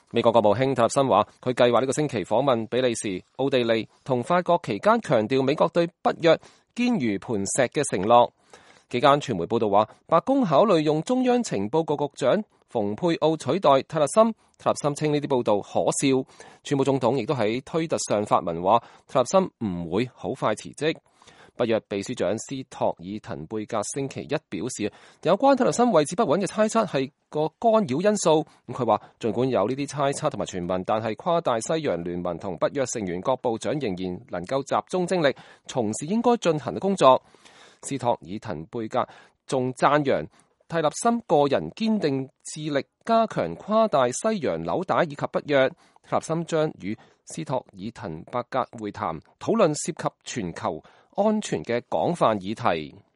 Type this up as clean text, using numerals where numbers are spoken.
美國國務卿塔勒森話，佢計劃呢個星期訪問比利時、奧地利同法國期間，強調美國對北約堅如磐石嘅承諾。幾間傳媒報道話，白宮考慮用中央情報局局長蓬佩奧取代塔勒森。塔勒森稱呢啲報道可笑。川普總統亦都喺推特上發文話，塔勒森唔會好快辭職。北約秘書長斯托爾滕貝格星期一表示，有關塔勒森位置不穩嘅猜測係個干擾因素。佢話，儘管有呢啲猜測同埋傳聞，但係跨大西洋聯盟同北約成員各部長仍然能夠集中精力從事應該進行嘅工作。斯托爾滕貝格仲讚揚蒂勒森個人堅定致力加強跨大西洋紐帶以及北約。蒂勒森將與斯托爾滕貝格會談，討論涉及全球安全嘅廣泛議題。